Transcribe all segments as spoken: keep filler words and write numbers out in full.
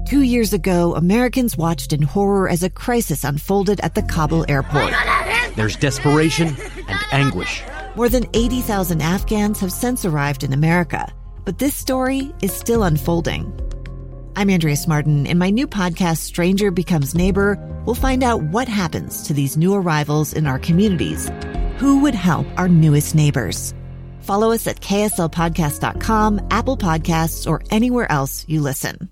Two years ago, Americans watched in horror as a crisis unfolded at the Kabul airport. There's desperation and anguish. More than eighty thousand Afghans have since arrived in America, but this story is still unfolding. I'm Andrea Martin. In my new podcast, Stranger Becomes Neighbor, we'll find out what happens to these new arrivals in our communities. Who would help our newest neighbors? Follow us at K S L podcast dot com, Apple Podcasts, or anywhere else you listen.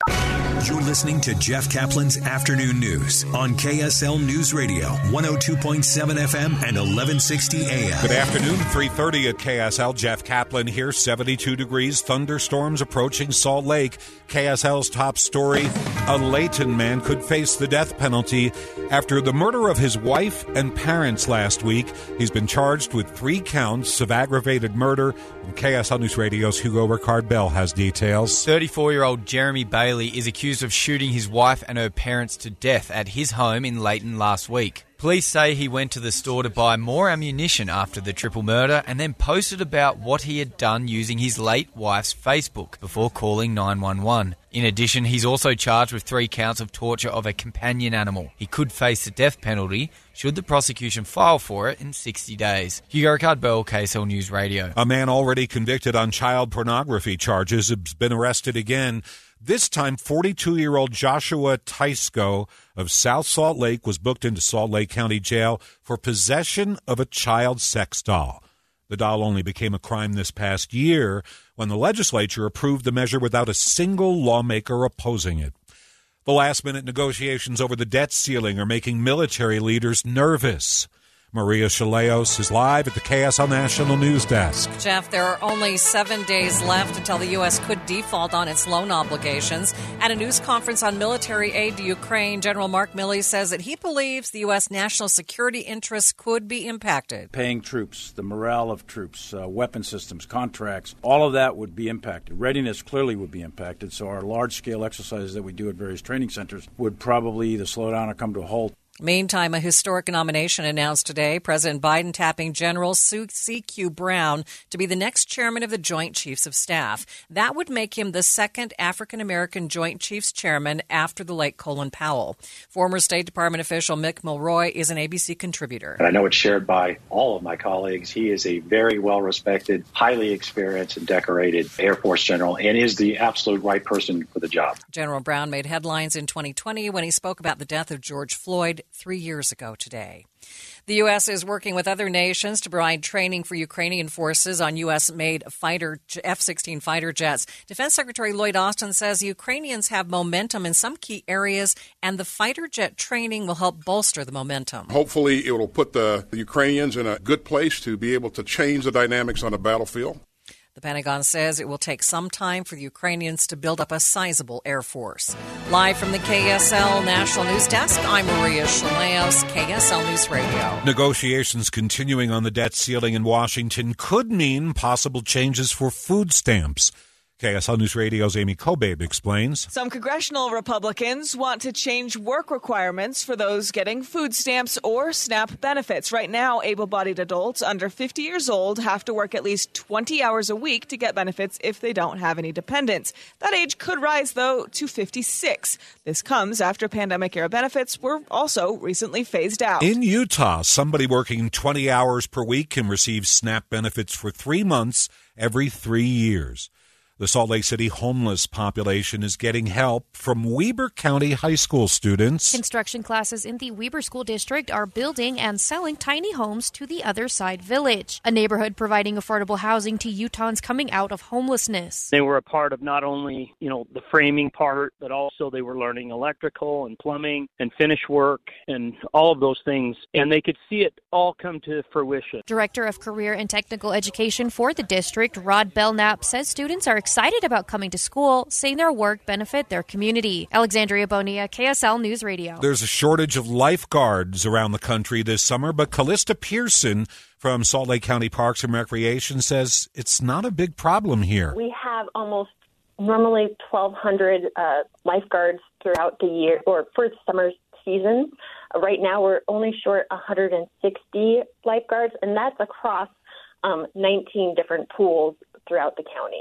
You're listening to Jeff Kaplan's Afternoon News on K S L News Radio, one oh two point seven F M and eleven sixty A M. Good afternoon, three thirty at K S L. Jeff Kaplan here, seventy-two degrees, thunderstorms approaching Salt Lake. K S L's top story, a Layton man could face the death penalty after the murder of his wife and parents last week. He's been charged with three counts of aggravated murder. And K S L News Radio's Hugo Ricard-Bell has details. thirty-four-year-old Jeremy Bailey is accused of shooting his wife and her parents to death at his home in Layton last week. Police say he went to the store to buy more ammunition after the triple murder and then posted about what he had done using his late wife's Facebook before calling nine one one. In addition, he's also charged with three counts of torture of a companion animal. He could face the death penalty should the prosecution file for it in sixty days. Hugo Ricard-Bell, K S L News Radio. A man already convicted on child pornography charges has been arrested again. This time, forty-two-year-old Joshua Tysco of South Salt Lake was booked into Salt Lake County Jail for possession of a child sex doll. The doll only became a crime this past year when the legislature approved the measure without a single lawmaker opposing it. The last-minute negotiations over the debt ceiling are making military leaders nervous. Maria Chaleos is live at the K S L National News Desk. Jeff, there are only seven days left until the U S could default on its loan obligations. At a news conference on military aid to Ukraine, General Mark Milley says that he believes the U S national security interests could be impacted. Paying troops, the morale of troops, uh, weapon systems, contracts, all of that would be impacted. Readiness clearly would be impacted, so our large-scale exercises that we do at various training centers would probably either slow down or come to a halt. Meantime, a historic nomination announced today. President Biden tapping General C Q Brown to be the next chairman of the Joint Chiefs of Staff. That would make him the second African-American Joint Chiefs chairman after the late Colin Powell. Former State Department official Mick Mulroy is an A B C contributor. And I know it's shared by all of my colleagues. He is a very well-respected, highly experienced and decorated Air Force general and is the absolute right person for the job. General Brown made headlines in twenty twenty when he spoke about the death of George Floyd three years ago today. The U S is working with other nations to provide training for Ukrainian forces on U S-made fighter F sixteen fighter jets. Defense Secretary Lloyd Austin says Ukrainians have momentum in some key areas, and the fighter jet training will help bolster the momentum. Hopefully, it will put the Ukrainians in a good place to be able to change the dynamics on the battlefield. The Pentagon says it will take some time for the Ukrainians to build up a sizable air force. Live from the K S L National News Desk, I'm Maria Chaleos, K S L News Radio. Negotiations continuing on the debt ceiling in Washington could mean possible changes for food stamps. K S L News Radio's Amy Kobabe explains. Some congressional Republicans want to change work requirements for those getting food stamps or SNAP benefits. Right now, able-bodied adults under fifty years old have to work at least twenty hours a week to get benefits if they don't have any dependents. That age could rise, though, to fifty-six. This comes after pandemic-era benefits were also recently phased out. In Utah, somebody working twenty hours per week can receive SNAP benefits for three months every three years. The Salt Lake City homeless population is getting help from Weber County High School students. Construction classes in the Weber School District are building and selling tiny homes to the Other Side Village, a neighborhood providing affordable housing to Utahns coming out of homelessness. They were a part of not only, you know, the framing part, but also they were learning electrical and plumbing and finish work and all of those things, and they could see it all come to fruition. Director of Career and Technical Education for the district, Rod Belknap, says students are excited about coming to school, saying their work benefit their community. Alexandria Bonilla, K S L News Radio. There's a shortage of lifeguards around the country this summer, but Callista Pearson from Salt Lake County Parks and Recreation says it's not a big problem here. We have almost normally twelve hundred uh, lifeguards throughout the year, or for the summer season. Uh, right now, we're only short one hundred sixty lifeguards, and that's across um, nineteen different pools throughout the county.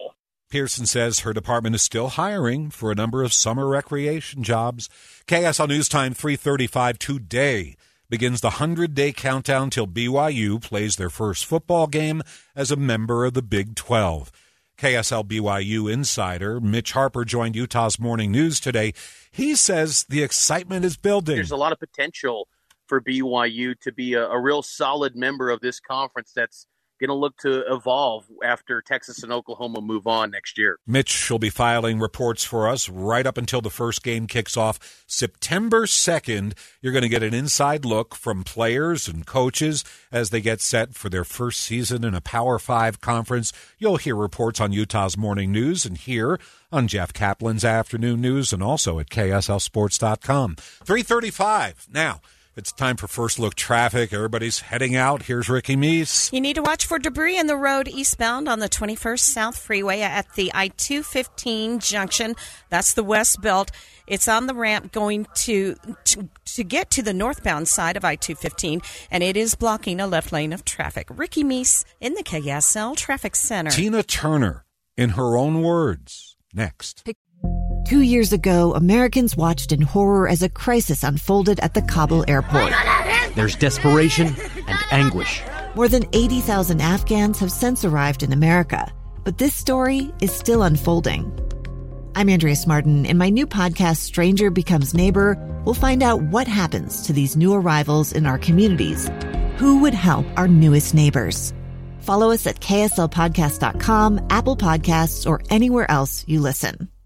Pearson says her department is still hiring for a number of summer recreation jobs. K S L News Time three thirty-five today begins the hundred-day countdown till B Y U plays their first football game as a member of the Big twelve. K S L B Y U insider Mitch Harper joined Utah's Morning News today. He says the excitement is building. There's a lot of potential for B Y U to be a, a real solid member of this conference that's going to look to evolve after Texas and Oklahoma move on next year. Mitch will be filing reports for us right up until the first game kicks off September second. You're going to get an inside look from players and coaches as they get set for their first season in a Power Five conference. You'll hear reports on Utah's Morning News and here on Jeff Kaplan's Afternoon News and also at K S L sports dot com. three thirty-five now. It's time for First Look Traffic. Everybody's heading out. Here's Ricky Meese. You need to watch for debris in the road eastbound on the twenty-first South Freeway at the I two fifteen junction. That's the West Belt. It's on the ramp going to, to to get to the northbound side of I two fifteen, and it is blocking a left lane of traffic. Ricky Meese in the K S L Traffic Center. Tina Turner, in her own words, next. Two years ago, Americans watched in horror as a crisis unfolded at the Kabul airport. There's desperation and anguish. More than eighty thousand Afghans have since arrived in America, but this story is still unfolding. I'm Andrea Smartin. In my new podcast, Stranger Becomes Neighbor, we'll find out what happens to these new arrivals in our communities. Who would help our newest neighbors? Follow us at K S L podcast dot com, Apple Podcasts, or anywhere else you listen.